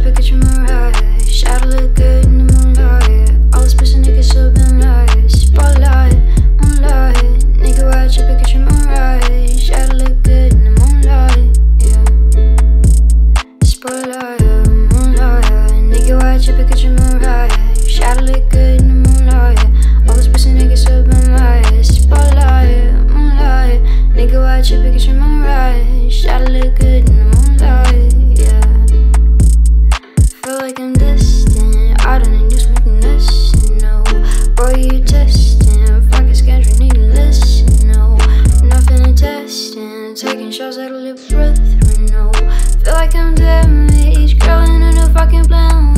tripping, get your mirage. Shadow look good in the moonlight. All these pussy niggas so been light. Spotlight, moonlight. Nigga, why tripping, get your mirage. Shadow look good in the moonlight, yeah. Spotlight, moonlight. Nigga, why tripping, get your mirage. Shadow look good in the moonlight. All these pussy niggas so been light. Spotlight, moonlight. Nigga, why tripping, get your mirage. Shadow look good in the moonlight, yeah. Feel like I'm distant, I don't need just making listen, no. Bro, you testing, fucking schedule, need to listen, no. Nothing to testing, taking shots out of lip breath, no. Feel like I'm damaged, girl in a new fucking plan.